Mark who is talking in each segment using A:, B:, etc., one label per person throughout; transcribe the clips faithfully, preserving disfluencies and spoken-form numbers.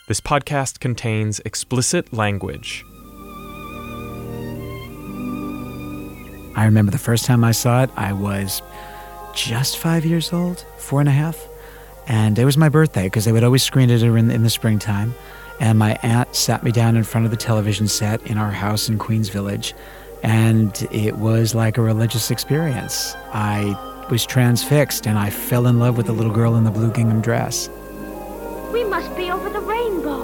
A: This podcast contains explicit language.
B: I remember the first time I saw it, I was just five years old, four and a half. And it was my birthday because they would always screen it in, in the springtime. And my aunt sat me down in front of the television set in our house in Queens Village. And it was like a religious experience. I was transfixed and I fell in love with the little girl in the blue gingham dress.
C: We must be over the rainbow.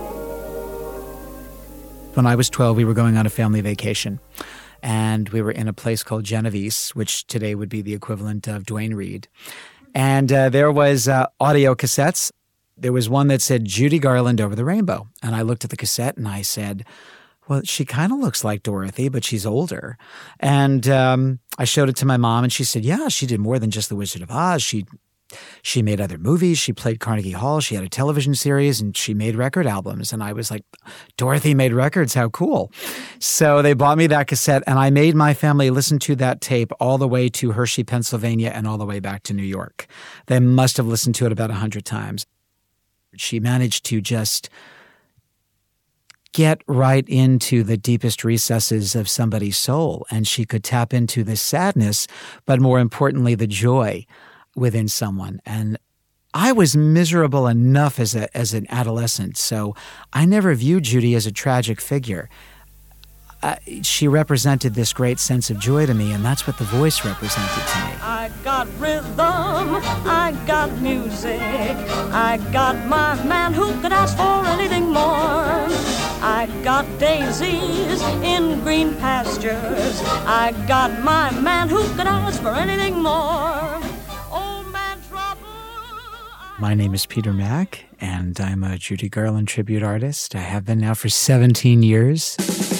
B: When I was twelve, we were going on a family vacation. And we were in a place called Genovese, which today would be the equivalent of Duane Reade. And uh, there was uh, audio cassettes. There was one that said Judy Garland Over the Rainbow. And I looked at the cassette and I said, well, she kind of looks like Dorothy, but she's older. And um, I showed it to my mom and she said, yeah, she did more than just The Wizard of Oz. She She made other movies. She played Carnegie Hall. She had a television series and she made record albums. And I was like, Dorothy made records. How cool. So they bought me that cassette and I made my family listen to that tape all the way to Hershey, Pennsylvania and all the way back to New York. They must have listened to it about a hundred times. She managed to just get right into the deepest recesses of somebody's soul. And she could tap into the sadness, but more importantly, the joy within someone. And I was miserable enough as a as an adolescent, so I never viewed Judy as a tragic figure. Uh, she represented this great sense of joy to me, and that's what the voice represented to me.
D: I got rhythm, I got music, I got my man who could ask for anything more. I got daisies in green pastures, I got my man who could ask for anything more.
B: My name is Peter Mack, and I'm a Judy Garland tribute artist. I have been now for seventeen years.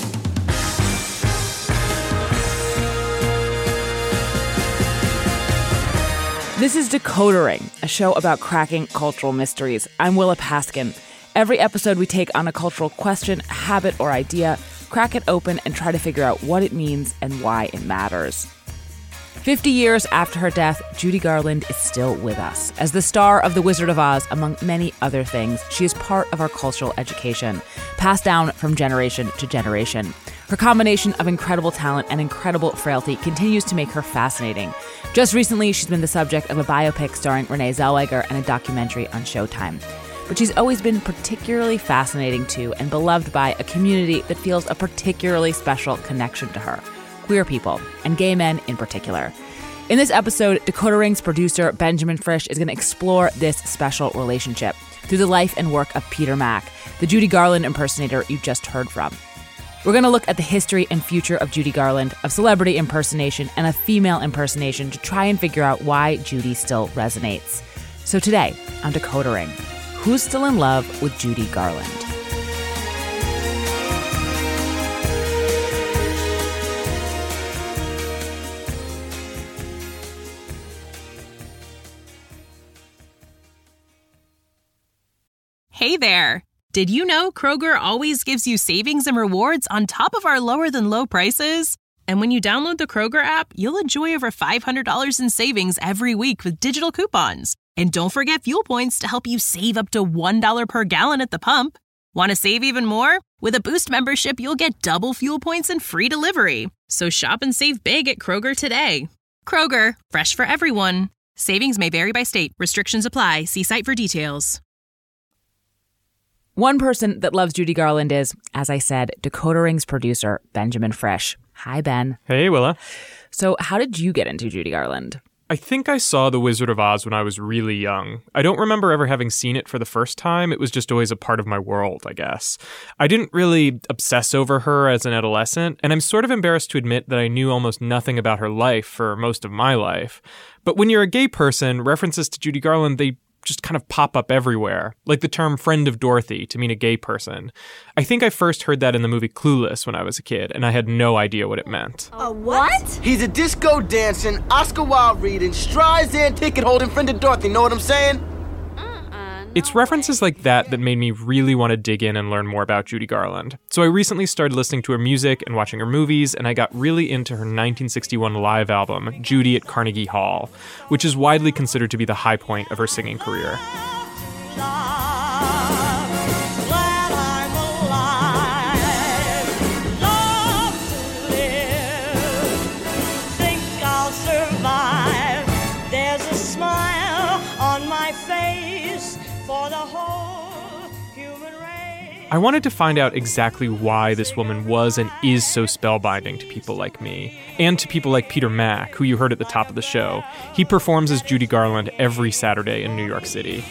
E: This is Decodering, a show about cracking cultural mysteries. I'm Willa Paskin. Every episode we take on a cultural question, habit, or idea, crack it open, and try to figure out what it means and why it matters. Fifty years after her death, Judy Garland is still with us. As the star of The Wizard of Oz, among many other things, she is part of our cultural education, passed down from generation to generation. Her combination of incredible talent and incredible frailty continues to make her fascinating. Just recently, she's been the subject of a biopic starring Renee Zellweger and a documentary on Showtime. But she's always been particularly fascinating to and beloved by a community that feels a particularly special connection to her. Queer people, and gay men in particular. In this episode, Decodering's producer Benjamin Frisch is going to explore this special relationship through the life and work of Peter Mack, the Judy Garland impersonator you just heard from. We're going to look at the history and future of Judy Garland, of celebrity impersonation, and of female impersonation to try and figure out why Judy still resonates. So today, on Decodering, who's still in love with Judy Garland?
F: Hey there! Did you know Kroger always gives you savings and rewards on top of our lower-than-low prices? And when you download the Kroger app, you'll enjoy over five hundred dollars in savings every week with digital coupons. And don't forget fuel points to help you save up to one dollar per gallon at the pump. Want to save even more? With a Boost membership, you'll get double fuel points and free delivery. So shop and save big at Kroger today. Kroger, fresh for everyone. Savings may vary by state. Restrictions apply. See site for details.
E: One person that loves Judy Garland is, as I said, Decodering's producer, Benjamin Frisch. Hi, Ben.
A: Hey, Willa.
E: So how did you get into Judy Garland?
A: I think I saw The Wizard of Oz when I was really young. I don't remember ever having seen it for the first time. It was just always a part of my world, I guess. I didn't really obsess over her as an adolescent, and I'm sort of embarrassed to admit that I knew almost nothing about her life for most of my life. But when you're a gay person, references to Judy Garland, they just kind of pop up everywhere, like the term friend of Dorothy to mean a gay person. I think I first heard that in the movie Clueless when I was a kid, and I had no idea what it meant.
G: A what?
H: He's a disco dancing, Oscar Wilde reading, Streisand ticket holding friend of Dorothy, know what I'm saying?
A: It's references like that that made me really want to dig in and learn more about Judy Garland. So I recently started listening to her music and watching her movies, and I got really into her nineteen sixty-one live album, Judy at Carnegie Hall, which is widely considered to be the high point of her singing career.
D: smile on my face for the whole human race.
A: I wanted to find out exactly why this woman was and is so spellbinding to people like me, and to people like Peter Mack, who you heard at the top of the show. He performs as Judy Garland every Saturday in New York City.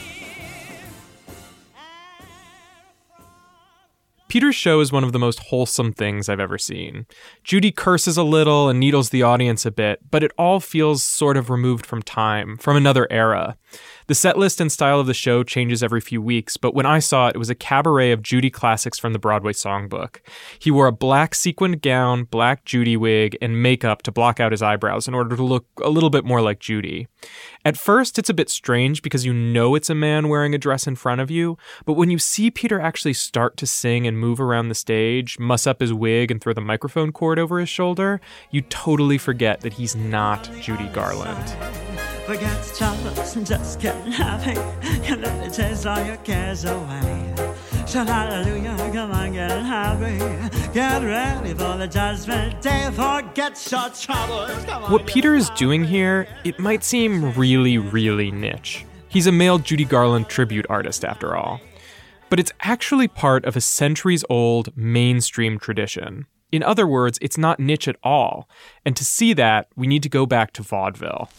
A: Peter's show is one of the most wholesome things I've ever seen. Judy curses a little and needles the audience a bit, but it all feels sort of removed from time, from another era. The set list and style of the show changes every few weeks, but when I saw it, it was a cabaret of Judy classics from the Broadway songbook. He wore a black sequined gown, black Judy wig, and makeup to block out his eyebrows in order to look a little bit more like Judy. At first, it's a bit strange because you know it's a man wearing a dress in front of you, but when you see Peter actually start to sing and move around the stage, muss up his wig, and throw the microphone cord over his shoulder, you totally forget that he's not Judy Garland.
G: Forget troubles and just get happy. You let it chase all your cares away. So hallelujah, come on, get happy. Get ready for the judgment day. Forget your troubles. Come on,
A: what Peter is doing here, it might seem really, really niche. He's a male Judy Garland tribute artist, after all. But it's actually part of a centuries-old mainstream tradition. In other words, it's not niche at all. And to see that, we need to go back to vaudeville.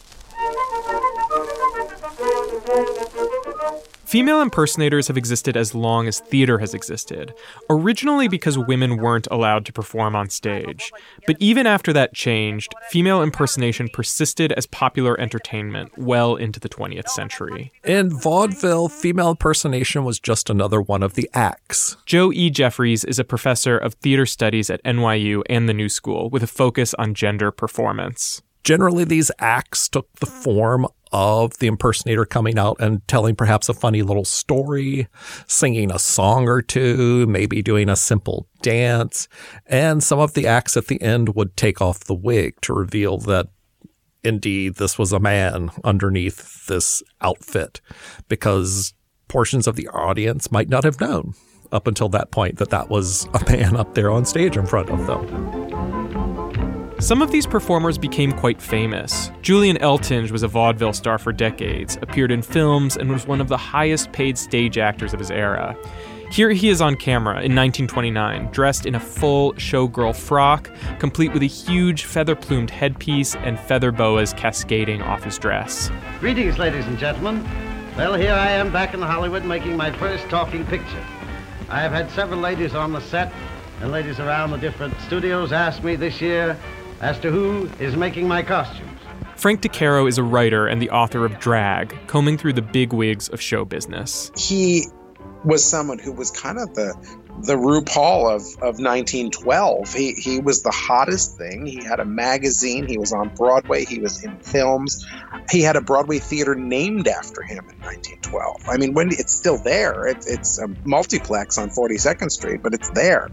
A: Female impersonators have existed as long as theater has existed, originally because women weren't allowed to perform on stage. But even after that changed, female impersonation persisted as popular entertainment well into the twentieth century.
I: In vaudeville, female impersonation was just another one of the acts.
A: Joe E. Jeffries is a professor of theater studies at N Y U and the New School with a focus on gender performance.
I: Generally, these acts took the form of the impersonator coming out and telling perhaps a funny little story, singing a song or two, maybe doing a simple dance. And some of the acts at the end would take off the wig to reveal that indeed this was a man underneath this outfit, because portions of the audience might not have known up until that point that that was a man up there on stage in front of them.
A: Some of these performers became quite famous. Julian Eltinge was a vaudeville star for decades, appeared in films, and was one of the highest-paid stage actors of his era. Here he is on camera in nineteen twenty-nine, dressed in a full showgirl frock, complete with a huge feather-plumed headpiece and feather boas cascading off his dress.
J: Greetings, ladies and gentlemen. Well, here I am back in Hollywood making my first talking picture. I have had several ladies on the set and ladies around the different studios ask me this year as to who is making my costumes.
A: Frank DeCaro is a writer and the author of Drag, combing through the big wigs of show business.
K: He was someone who was kind of the the RuPaul of, of nineteen twelve. He he was the hottest thing. He had a magazine. He was on Broadway. He was in films. He had a Broadway theater named after him in nineteen twelve. I mean, when it's still there. It, it's a multiplex on forty-second Street, but it's there.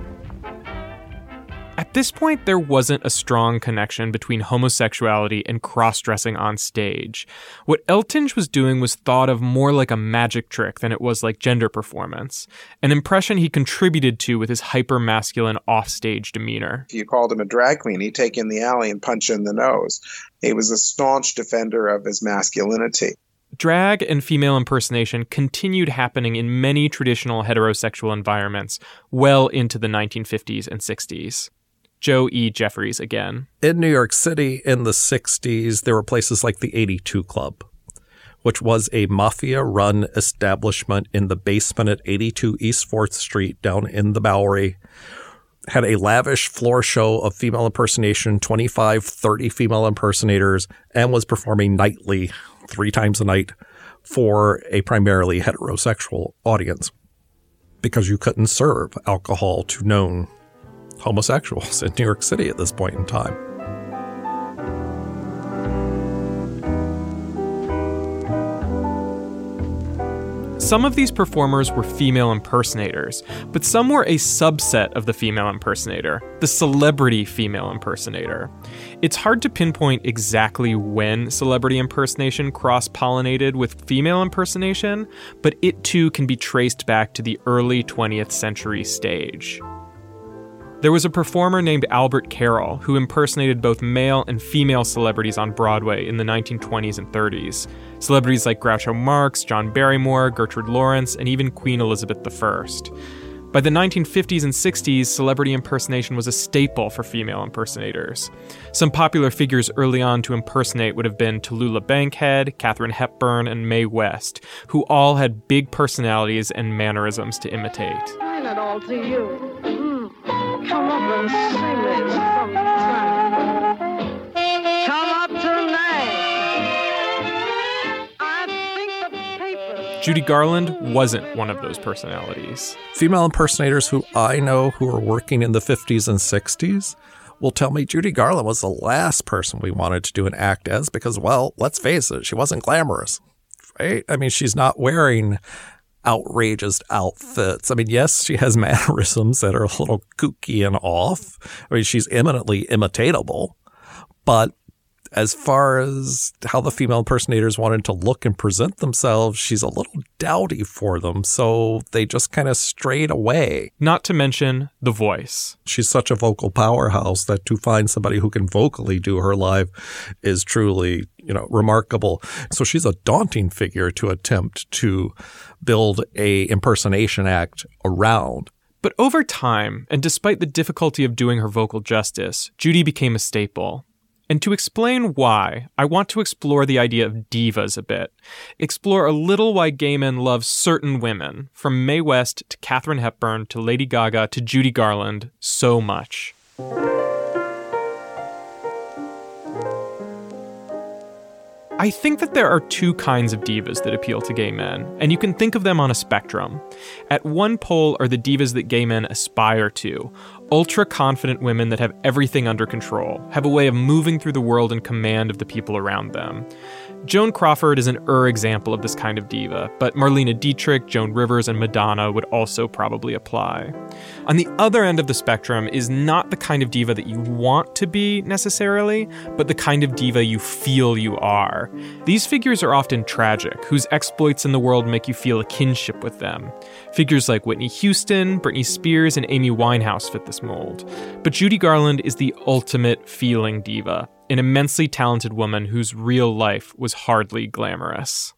A: At this point, there wasn't a strong connection between homosexuality and cross-dressing on stage. What Eltinge was doing was thought of more like a magic trick than it was like gender performance, an impression he contributed to with his hyper-masculine off-stage demeanor.
K: If you called him a drag queen, he'd take you in the alley and punch you in the nose. He was a staunch defender of his masculinity.
A: Drag and female impersonation continued happening in many traditional heterosexual environments well into the nineteen fifties and sixties. Joe E. Jeffries again.
I: In New York City in the sixties, there were places like the eighty-two Club, which was a mafia-run establishment in the basement at eighty-two East fourth Street down in the Bowery. Had a lavish floor show of female impersonation, twenty-five, thirty female impersonators, and was performing nightly, three times a night, for a primarily heterosexual audience, because you couldn't serve alcohol to known homosexuals in New York City at this point in time.
A: Some of these performers were female impersonators, but some were a subset of the female impersonator, the celebrity female impersonator. It's hard to pinpoint exactly when celebrity impersonation cross-pollinated with female impersonation, but it too can be traced back to the early twentieth century stage. There was a performer named Albert Carroll who impersonated both male and female celebrities on Broadway in the nineteen twenties and thirties. Celebrities like Groucho Marx, John Barrymore, Gertrude Lawrence, and even Queen Elizabeth the First. By the nineteen fifties and sixties, celebrity impersonation was a staple for female impersonators. Some popular figures early on to impersonate would have been Tallulah Bankhead, Katharine Hepburn, and Mae West, who all had big personalities and mannerisms to imitate.
C: Sign it all to you. Mm. Come up and sing this sometime. Come up tonight. I think the paper.
A: Judy Garland wasn't one of those personalities.
I: Female impersonators who I know who are working in the fifties and sixties will tell me Judy Garland was the last person we wanted to do an act as because, well, let's face it, she wasn't glamorous, right? I mean, she's not wearing outrageous outfits. I mean, yes, she has mannerisms that are a little kooky and off. I mean, she's eminently imitatable, but as far as how the female impersonators wanted to look and present themselves, she's a little dowdy for them, so they just kind of strayed away.
A: Not to mention the voice.
I: She's such a vocal powerhouse that to find somebody who can vocally do her live is truly, you know, remarkable. So she's a daunting figure to attempt to build a impersonation act around.
A: But over time, and despite the difficulty of doing her vocal justice, Judy became a staple. And to explain why, I want to explore the idea of divas a bit. Explore a little why gay men love certain women, from Mae West to Katharine Hepburn to Lady Gaga to Judy Garland, so much. I think that there are two kinds of divas that appeal to gay men, and you can think of them on a spectrum. At one pole are the divas that gay men aspire to, ultra-confident women that have everything under control, have a way of moving through the world in command of the people around them. Joan Crawford is an Ur example of this kind of diva, but Marlene Dietrich, Joan Rivers, and Madonna would also probably apply. On the other end of the spectrum is not the kind of diva that you want to be necessarily, but the kind of diva you feel you are. These figures are often tragic, whose exploits in the world make you feel a kinship with them. Figures like Whitney Houston, Britney Spears, and Amy Winehouse fit this mold. But Judy Garland is the ultimate feeling diva, an immensely talented woman whose real life was hardly glamorous.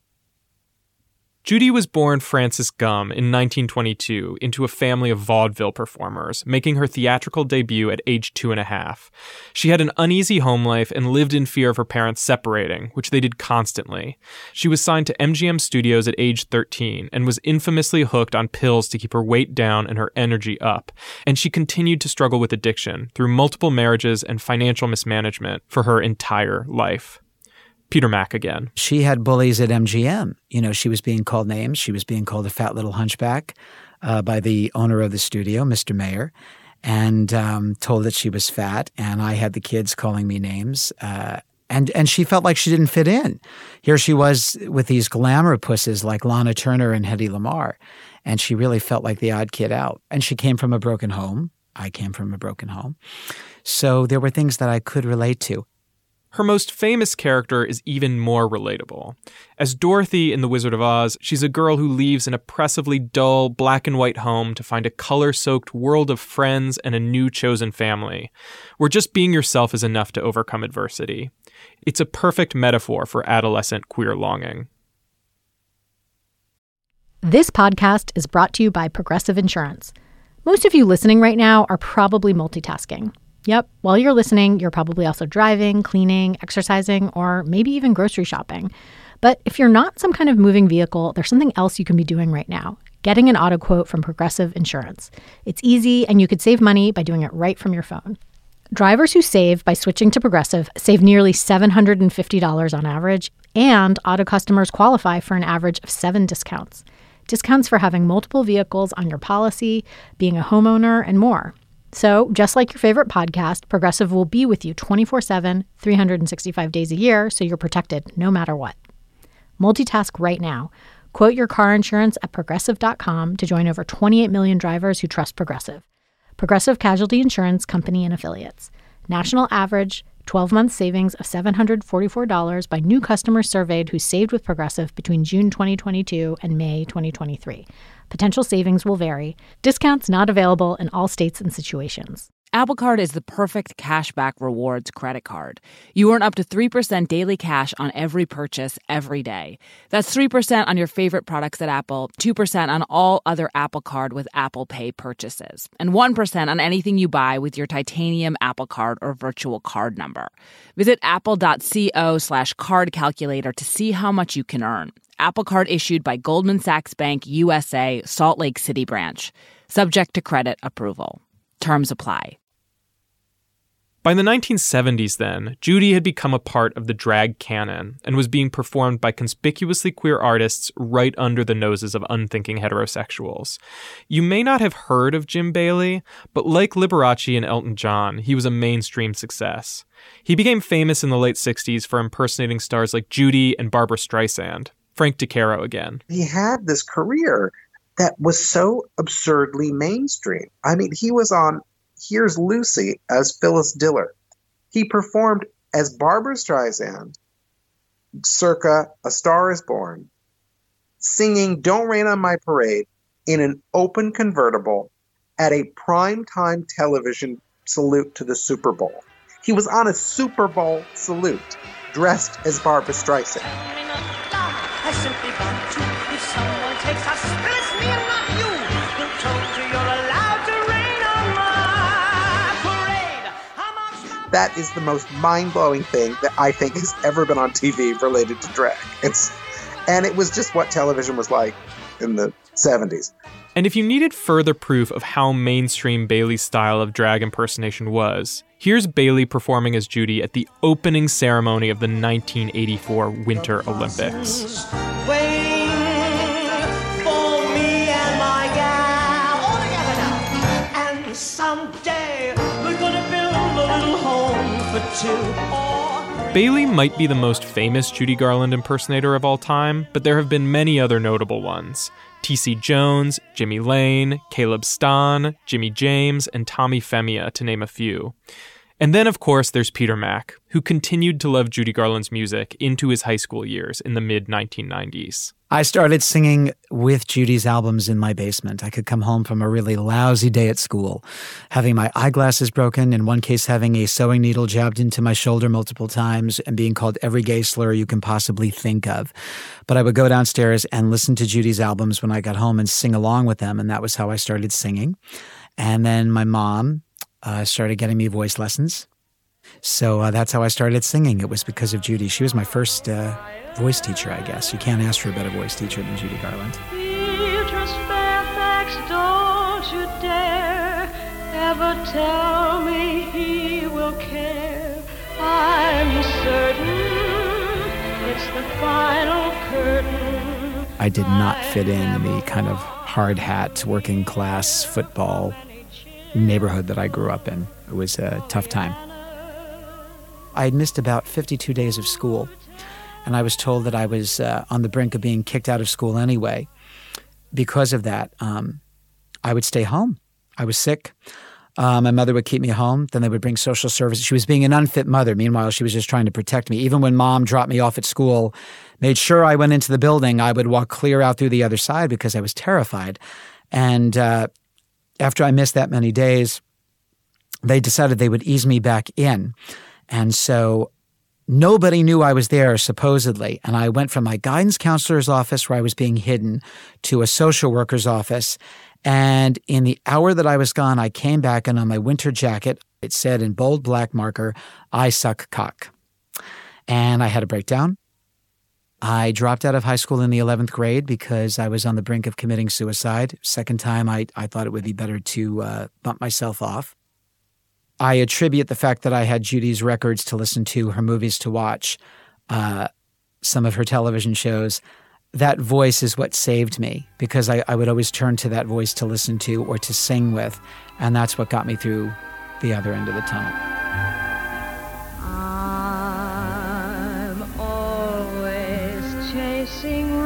A: Judy was born Frances Gumm in nineteen twenty-two into a family of vaudeville performers, making her theatrical debut at age two and a half. She had an uneasy home life and lived in fear of her parents separating, which they did constantly. She was signed to M G M Studios at age thirteen and was infamously hooked on pills to keep her weight down and her energy up, and she continued to struggle with addiction through multiple marriages and financial mismanagement for her entire life. Peter Mack again.
B: She had bullies at M G M. You know, she was being called names. She was being called a fat little hunchback uh, by the owner of the studio, Mister Mayer, and um, told that she was fat. And I had the kids calling me names. Uh, and and she felt like she didn't fit in. Here she was with these glamour pusses like Lana Turner and Hedy Lamarr. And she really felt like the odd kid out. And she came from a broken home. I came from a broken home. So there were things that I could relate to.
A: Her most famous character is even more relatable. As Dorothy in The Wizard of Oz, she's a girl who leaves an oppressively dull, black and white home to find a color-soaked world of friends and a new chosen family, where just being yourself is enough to overcome adversity. It's a perfect metaphor for adolescent queer longing.
L: This podcast is brought to you by Progressive Insurance. Most of you listening right now are probably multitasking. Yep, while you're listening, you're probably also driving, cleaning, exercising, or maybe even grocery shopping. But if you're not some kind of moving vehicle, there's something else you can be doing right now, getting an auto quote from Progressive Insurance. It's easy, and you could save money by doing it right from your phone. Drivers who save by switching to Progressive save nearly seven hundred fifty dollars on average, and auto customers qualify for an average of seven discounts. Discounts for having multiple vehicles on your policy, being a homeowner, and more. So, just like your favorite podcast, Progressive will be with you twenty-four seven, three hundred sixty-five days a year, so you're protected no matter what. Multitask right now. Quote your car insurance at Progressive dot com to join over twenty-eight million drivers who trust Progressive. Progressive Casualty Insurance Company and Affiliates. National average, twelve-month savings of seven hundred forty-four dollars by new customers surveyed who saved with Progressive between June twenty twenty-two and May twenty twenty-three. Potential savings will vary. Discounts not available in all states and situations.
E: Apple Card is the perfect cashback rewards credit card. You earn up to three percent daily cash on every purchase every day. That's three percent on your favorite products at Apple, two percent on all other Apple Card with Apple Pay purchases, and one percent on anything you buy with your titanium Apple Card or virtual card number. Visit apple.co slash card calculator to see how much you can earn. Apple Card issued by Goldman Sachs Bank U S A, Salt Lake City branch. Subject to credit approval. Terms apply.
A: By the nineteen seventies, then, Judy had become a part of the drag canon and was being performed by conspicuously queer artists right under the noses of unthinking heterosexuals. You may not have heard of Jim Bailey, but like Liberace and Elton John, he was a mainstream success. He became famous in the late sixties for impersonating stars like Judy and Barbra Streisand. Frank DeCaro again.
K: He had this career that was so absurdly mainstream. I mean, he was on Here's Lucy as Phyllis Diller. He performed as Barbra Streisand, circa A Star is Born, singing Don't Rain on My Parade in an open convertible at a primetime television salute to the Super Bowl. He was on a Super Bowl salute, dressed as Barbra Streisand.
C: I simply want to. If someone takes us, it's me and not you. Who told you you're allowed to rain on my parade? How much
K: That is the most mind-blowing thing that I think has ever been on T V related to drag. It's, and it was just what television was like in the seventies.
A: And if you needed further proof of how mainstream Bailey's style of drag impersonation was, here's Bailey performing as Judy at the opening ceremony of the nineteen eighty-four Winter Olympics.
C: waiting for me and my gal all together now? And someday we're gonna build a little home for two. Or
A: Bailey might be the most famous Judy Garland impersonator of all time, but there have been many other notable ones. T C Jones, Jimmy Lane, Caleb Stan, Jimmy James, and Tommy Femia, to name a few. And then, of course, there's Peter Mack, who continued to love Judy Garland's music into his high school years in the mid nineteen nineties.
B: I started singing with Judy's albums in my basement. I could come home from a really lousy day at school, having my eyeglasses broken, in one case having a sewing needle jabbed into my shoulder multiple times, and being called every gay slur you can possibly think of. But I would go downstairs and listen to Judy's albums when I got home and sing along with them, and that was how I started singing. And then my mom uh, started getting me voice lessons. So uh, that's how I started singing. It was because of Judy. She was my first uh, voice teacher, I guess. You can't ask for a better voice teacher than Judy Garland.
D: Beatrice Fairfax, don't you dare ever tell me he will care. I'm certain it's the final curtain.
B: I did not fit in the kind of hard hat, working class football neighborhood that I grew up in. It was a tough time. I had missed about fifty-two days of school, and I was told that I was uh, on the brink of being kicked out of school anyway. Because of that, um, I would stay home. I was sick. Uh, my mother would keep me home. Then they would bring social services. She was being an unfit mother. Meanwhile, she was just trying to protect me. Even when mom dropped me off at school, made sure I went into the building, I would walk clear out through the other side because I was terrified. And uh, after I missed that many days, they decided they would ease me back in. And so nobody knew I was there, supposedly. And I went from my guidance counselor's office, where I was being hidden, to a social worker's office. And in the hour that I was gone, I came back, and on my winter jacket, it said in bold black marker, "I suck cock." And I had a breakdown. I dropped out of high school in the eleventh grade because I was on the brink of committing suicide. Second time, I, I thought it would be better to uh, bump myself off. I attribute the fact that I had Judy's records to listen to, her movies to watch, uh, some of her television shows. That voice is what saved me, because I, I would always turn to that voice to listen to or to sing with, and that's what got me through the other end of the tunnel.
D: I'm always chasing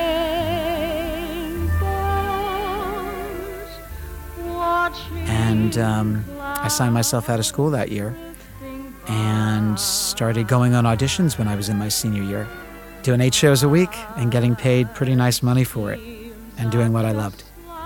D: rainbows, watching.
B: And um, I signed myself out of school that year, and and started going on auditions when I was in my senior year, doing eight shows a week and getting paid pretty nice money for it and doing what I loved.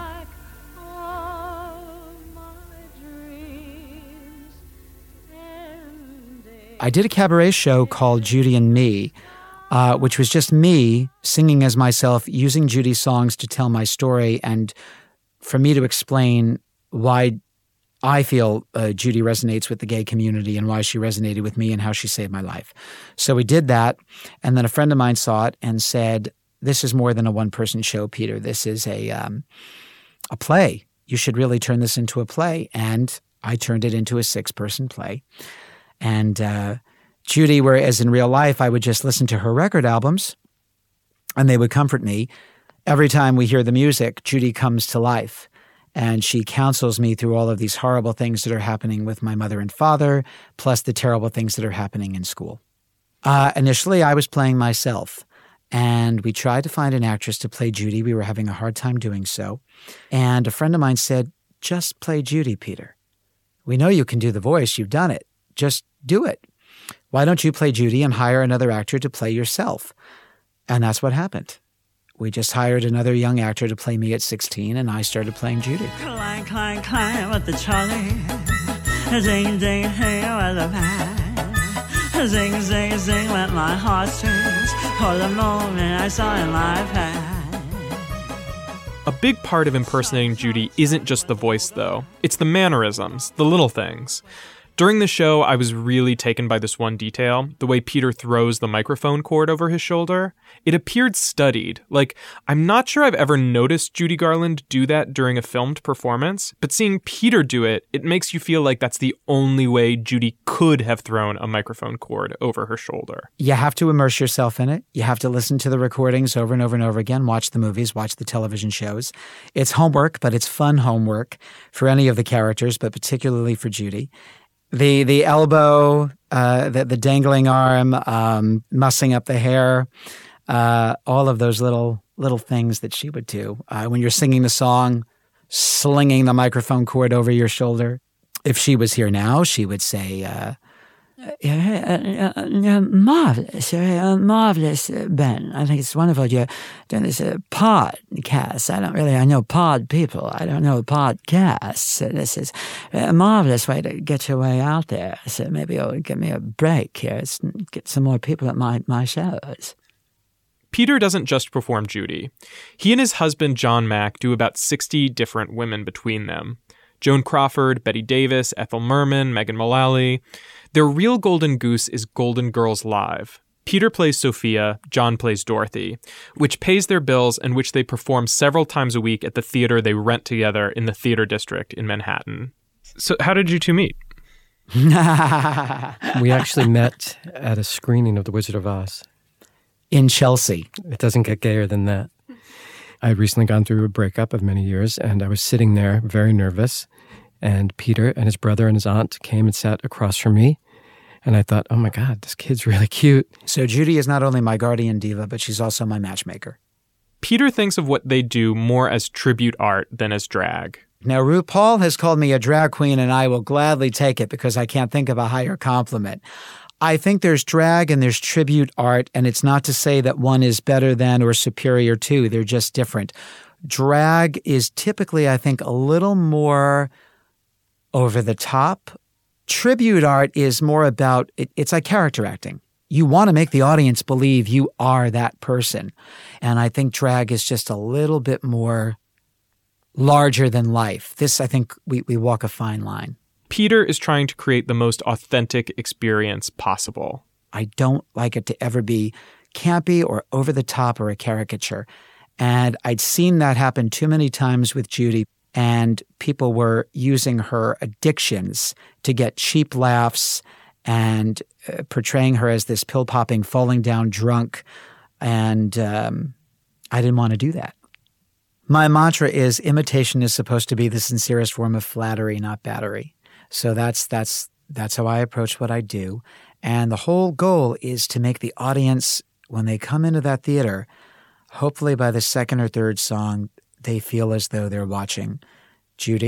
B: I did a cabaret show called Judy and Me, uh, which was just me singing as myself, using Judy's songs to tell my story and for me to explain why I feel uh, Judy resonates with the gay community and why she resonated with me and how she saved my life. So we did that, and then a friend of mine saw it and said, "This is more than a one-person show, Peter. This is a um, a play. You should really turn this into a play." And I turned it into a six-person play. And uh, Judy, whereas in real life I would just listen to her record albums and they would comfort me, every time we hear the music, Judy comes to life. And she counsels me through all of these horrible things that are happening with my mother and father, plus the terrible things that are happening in school. Uh, initially, I was playing myself, and we tried to find an actress to play Judy. We were having a hard time doing so. And a friend of mine said, "Just play Judy, Peter. We know you can do the voice. You've done it. Just do it. Why don't you play Judy and hire another actor to play yourself?" And that's what happened. We just hired another young actor to play me at sixteen, and I started playing Judy.
G: Clang, clang, clang with the Charlie. Zing, zing, zing with the pad. Zing, zing, zing with my heartstrings. For the moment I saw in life had.
A: A big part of impersonating Judy isn't just the voice, though. It's the mannerisms, the little things. During the show, I was really taken by this one detail, the way Peter throws the microphone cord over his shoulder. It appeared studied. Like, I'm not sure I've ever noticed Judy Garland do that during a filmed performance, but seeing Peter do it, it makes you feel like that's the only way Judy could have thrown a microphone cord over her shoulder.
B: You have to immerse yourself in it. You have to listen to the recordings over and over and over again, watch the movies, watch the television shows. It's homework, but it's fun homework for any of the characters, but particularly for Judy. The the elbow, uh, the, the dangling arm, um, mussing up the hair, uh, all of those little little things that she would do. Uh, when you're singing the song, slinging the microphone cord over your shoulder. If she was here now, she would say, uh, uh, uh, uh, marvelous, uh, marvelous, uh, Ben. I think it's wonderful you're doing this uh, podcast. I don't really, I know pod people. I don't know podcasts. So this is a marvelous way to get your way out there. So maybe you'll give me a break here. It's, get some more people at my, my shows.
A: Peter doesn't just perform Judy. He and his husband, John Mack, do about sixty different women between them. Joan Crawford, Betty Davis, Ethel Merman, Megan Mullally. Their real golden goose is Golden Girls Live. Peter plays Sophia, John plays Dorothy, which pays their bills and which they perform several times a week at the theater they rent together in the Theater District in Manhattan. So how did you two meet?
M: We actually met at a screening of The Wizard of Oz.
B: In Chelsea.
M: It doesn't get gayer than that. I had recently gone through a breakup of many years, and I was sitting there very nervous, and Peter and his brother and his aunt came and sat across from me, and I thought, oh my God, this kid's really cute.
B: So Judy is not only my guardian diva, but she's also my matchmaker.
A: Peter thinks of what they do more as tribute art than as drag.
B: Now, RuPaul has called me a drag queen, and I will gladly take it because I can't think of a higher compliment. I think there's drag and there's tribute art, and it's not to say that one is better than or superior to. They're just different. Drag is typically, I think, a little more over the top. Tribute art is more about, it, it's like character acting. You want to make the audience believe you are that person. And I think drag is just a little bit more larger than life. This, I think, we, we walk a fine line.
A: Peter is trying to create the most authentic experience possible.
B: I don't like it to ever be campy or over the top or a caricature. And I'd seen that happen too many times with Judy, and people were using her addictions to get cheap laughs and uh, portraying her as this pill-popping, falling down drunk. And um, I didn't want to do that. My mantra is imitation is supposed to be the sincerest form of flattery, not battery. So that's that's that's how I approach what I do. And the whole goal is to make the audience, when they come into that theater, hopefully by the second or third song, they feel as though they're watching Judy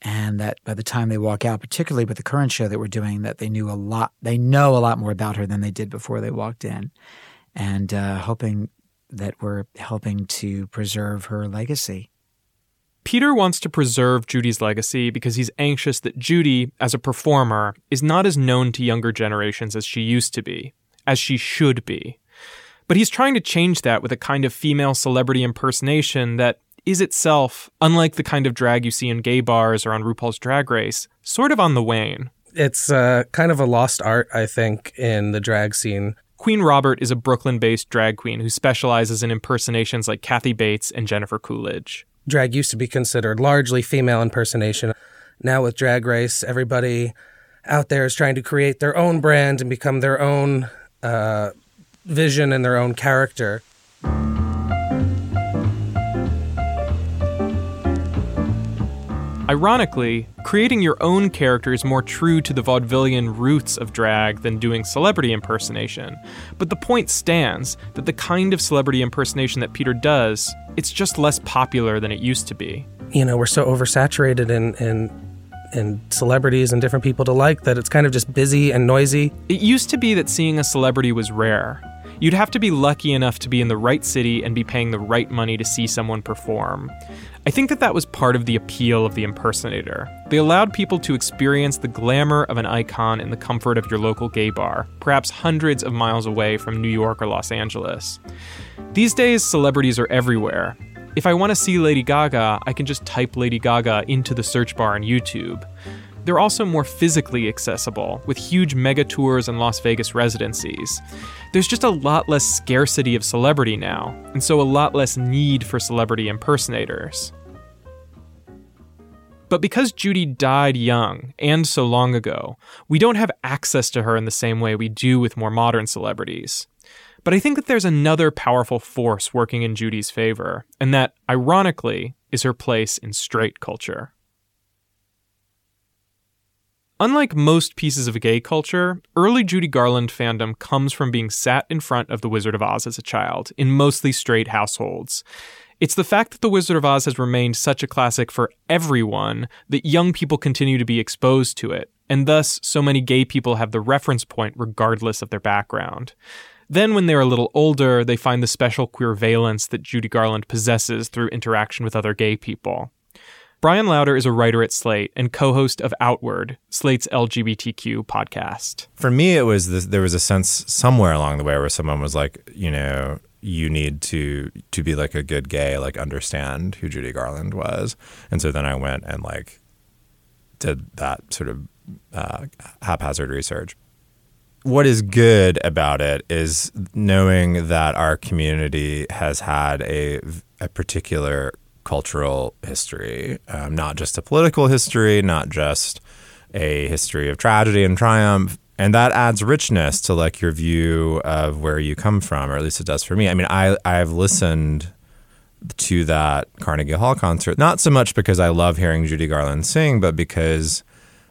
B: and that by the time they walk out, particularly with the current show that we're doing, that they knew a lot, they know a lot more about her than they did before they walked in, and uh, hoping that we're helping to preserve her legacy.
A: Peter wants to preserve Judy's legacy because he's anxious that Judy, as a performer, is not as known to younger generations as she used to be, as she should be. But he's trying to change that with a kind of female celebrity impersonation that is itself, unlike the kind of drag you see in gay bars or on RuPaul's Drag Race, sort of on the wane.
N: It's uh, kind of a lost art, I think, in the drag scene.
A: Queen Robert is a Brooklyn-based drag queen who specializes in impersonations like Kathy Bates and Jennifer Coolidge.
N: Drag used to be considered largely female impersonation. Now with Drag Race, everybody out there is trying to create their own brand and become their own uh, vision and their own character.
A: Ironically, creating your own character is more true to the vaudevillian roots of drag than doing celebrity impersonation. But the point stands that the kind of celebrity impersonation that Peter does, it's just less popular than it used to be.
N: You know, we're so oversaturated in, in, in celebrities and different people to like that it's kind of just busy and noisy.
A: It used to be that seeing a celebrity was rare. You'd have to be lucky enough to be in the right city and be paying the right money to see someone perform. I think that that was part of the appeal of the impersonator. They allowed people to experience the glamour of an icon in the comfort of your local gay bar, perhaps hundreds of miles away from New York or Los Angeles. These days, celebrities are everywhere. If I want to see Lady Gaga, I can just type Lady Gaga into the search bar on YouTube. They're also more physically accessible, with huge mega tours and Las Vegas residencies. There's just a lot less scarcity of celebrity now, and so a lot less need for celebrity impersonators. But because Judy died young, and so long ago, we don't have access to her in the same way we do with more modern celebrities. But I think that there's another powerful force working in Judy's favor, and that, ironically, is her place in straight culture. Unlike most pieces of gay culture, early Judy Garland fandom comes from being sat in front of The Wizard of Oz as a child, in mostly straight households. It's the fact that The Wizard of Oz has remained such a classic for everyone that young people continue to be exposed to it, and thus so many gay people have the reference point regardless of their background. Then when they're a little older, they find the special queer valence that Judy Garland possesses through interaction with other gay people. Brian Lauder is a writer at Slate and co-host of Outward, Slate's L G B T Q podcast.
O: For me, it was this, there was a sense somewhere along the way where someone was like, you know, you need to to be like a good gay, like understand who Judy Garland was. And so then I went and like did that sort of uh, haphazard research. What is good about it is knowing that our community has had a, a particular cultural history, um, not just a political history, not just a history of tragedy and triumph. And that adds richness to like your view of where you come from, or at least it does for me. I mean, I, I've listened to that Carnegie Hall concert, not so much because I love hearing Judy Garland sing, but because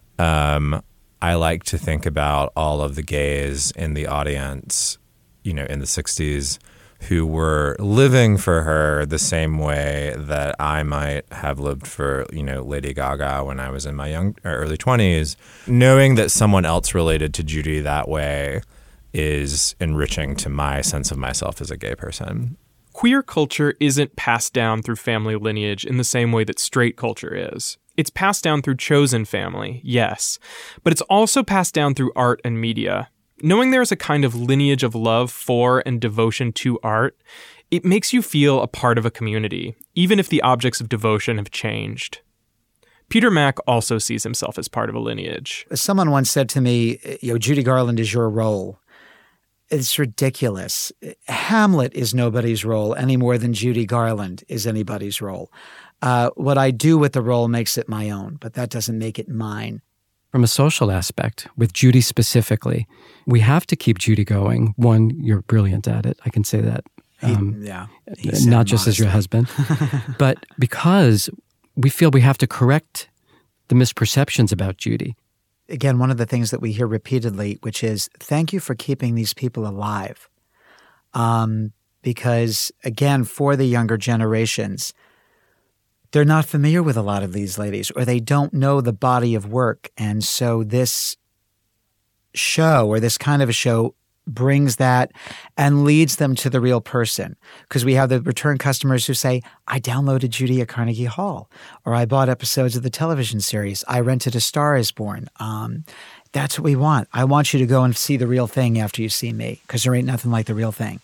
O: um, I like to think about all of the gays in the audience, you know, in the sixties, who were living for her the same way that I might have lived for, you know, Lady Gaga when I was in my young or early twenties. Knowing that someone else related to Judy that way is enriching to my sense of myself as a gay person.
A: Queer culture isn't passed down through family lineage in the same way that straight culture is. It's passed down through chosen family, yes, but it's also passed down through art and media. Knowing there's a kind of lineage of love for and devotion to art, it makes you feel a part of a community, even if the objects of devotion have changed. Peter Mack also sees himself as part of a lineage.
B: Someone once said to me, you know, Judy Garland is your role. It's ridiculous. Hamlet is nobody's role any more than Judy Garland is anybody's role. Uh, what I do with the role makes it my own, but that doesn't make it mine.
M: From a social aspect, with Judy specifically, we have to keep Judy going. One, you're brilliant at it. I can say that. Um,
B: he, yeah.
M: Not just modestly. As your husband, but because we feel we have to correct the misperceptions about Judy.
B: Again, one of the things that we hear repeatedly, which is, thank you for keeping these people alive. Um, because, again, for the younger generations, they're not familiar with a lot of these ladies, or they don't know the body of work. And so this show, or this kind of a show, brings that and leads them to the real person. Because we have the return customers who say, I downloaded Judy at Carnegie Hall, or I bought episodes of the television series, I rented A Star Is Born. Um, that's what we want. I want you to go and see the real thing after you see me, because there ain't nothing like the real thing.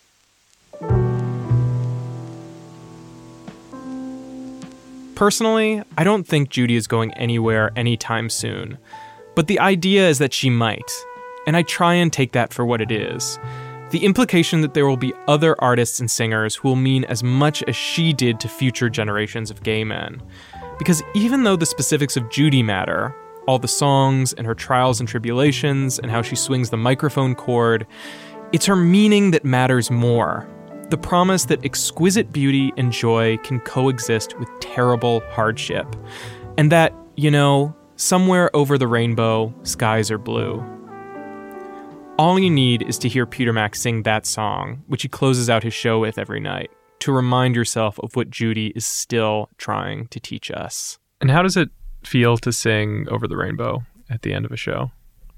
A: Personally, I don't think Judy is going anywhere anytime soon. But the idea is that she might. And I try and take that for what it is. The implication that there will be other artists and singers who will mean as much as she did to future generations of gay men. Because even though the specifics of Judy matter, all the songs and her trials and tribulations and how she swings the microphone cord, it's her meaning that matters more. The promise that exquisite beauty and joy can coexist with terrible hardship. And that, you know, somewhere over the rainbow, skies are blue. All you need is to hear Peter Mac sing that song, which he closes out his show with every night, to remind yourself of what Judy is still trying to teach us. And how does it feel to sing Over the Rainbow at the end of a show?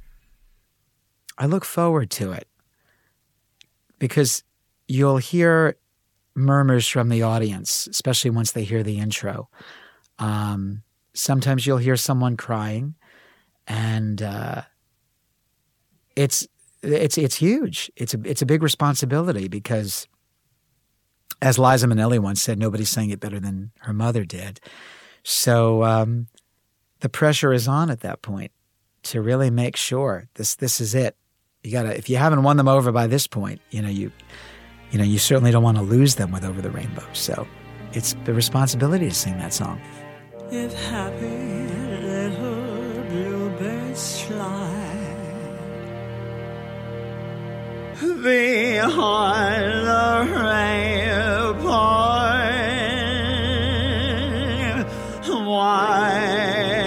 B: I look forward to it, because you'll hear murmurs from the audience, especially once they hear the intro. Um, sometimes you'll hear someone crying, and uh, it's it's it's huge. It's a it's a big responsibility, because, as Liza Minnelli once said, nobody sang it better than her mother did. So um, the pressure is on at that point to really make sure this this is it. You gotta, if you haven't won them over by this point, you know you. You know, you certainly don't want to lose them with Over the Rainbow. So it's the responsibility to sing that song.
G: If happy little bluebirds fly behind the rainbow, why?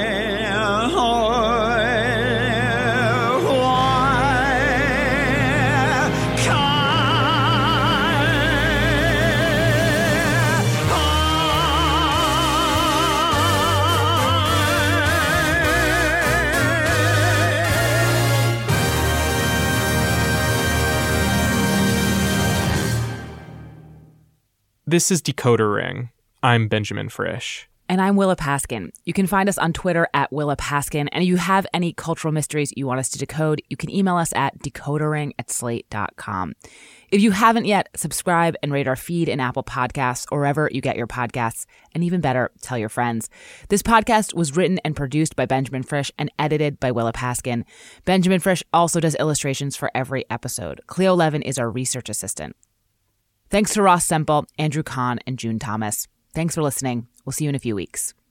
A: This is Decoder Ring. I'm Benjamin Frisch.
E: And I'm Willa Paskin. You can find us on Twitter at Willa Paskin. And if you have any cultural mysteries you want us to decode, you can email us at decodering at slate dot com. If you haven't yet, subscribe and rate our feed in Apple Podcasts or wherever you get your podcasts. And even better, tell your friends. This podcast was written and produced by Benjamin Frisch and edited by Willa Paskin. Benjamin Frisch also does illustrations for every episode. Cleo Levin is our research assistant. Thanks to Ross Semple, Andrew Kahn, and June Thomas. Thanks for listening. We'll see you in a few weeks.